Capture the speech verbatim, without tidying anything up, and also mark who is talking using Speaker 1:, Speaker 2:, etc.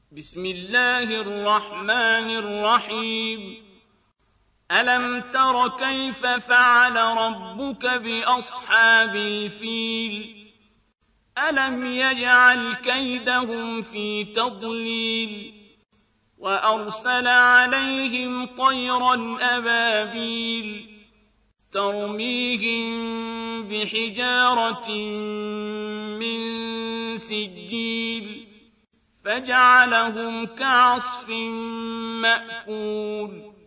Speaker 1: بسم الله الرحمن الرحيم ألم تر كيف فعل ربك بأصحاب الفيل ألم يجعل كيدهم في تضليل وأرسل عليهم طيرا أبابيل ترميهم بحجارة من سجيل فجعلهم كعصف مأكول